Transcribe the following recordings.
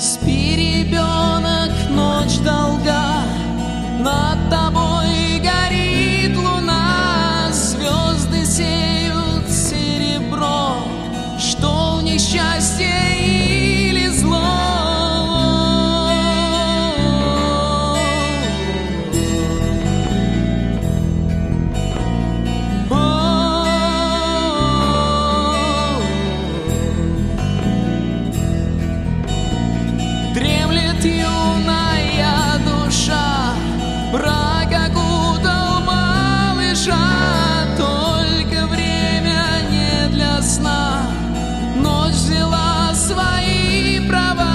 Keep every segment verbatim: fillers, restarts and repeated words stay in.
Спи, ребенок, ночь долга, над тобой горит луна, звезды сеют серебро, что в них счастье или зло. Дремлет юная душа, мрак окутал малыша, только время не для сна, ночь взяла свои права.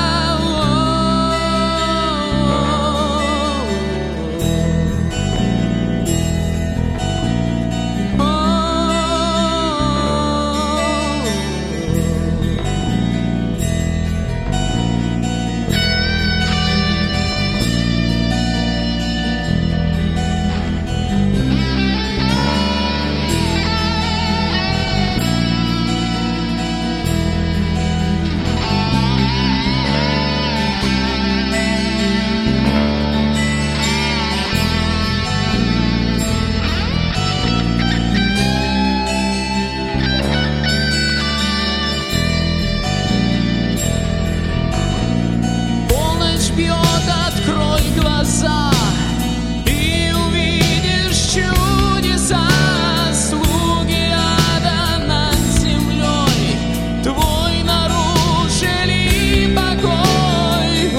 Открой глаза и увидишь чудеса, слуги ада над землей твой нарушили покой.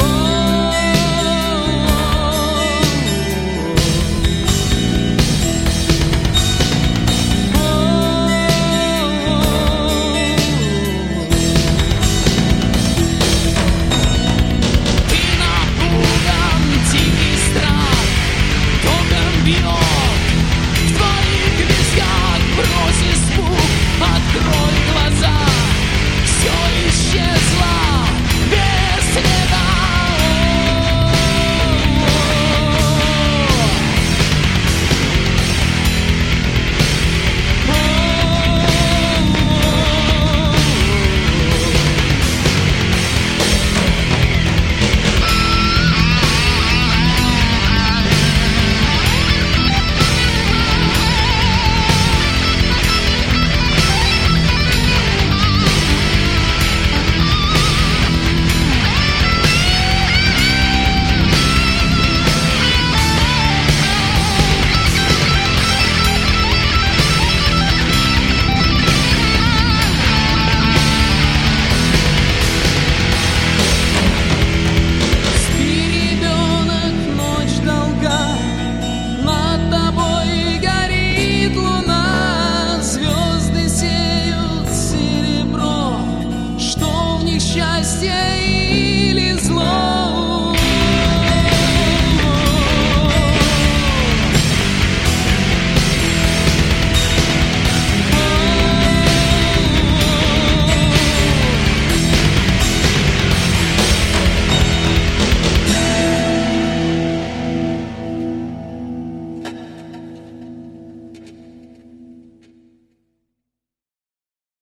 Открой глаза, все исчезло без следа. Счастье или зло.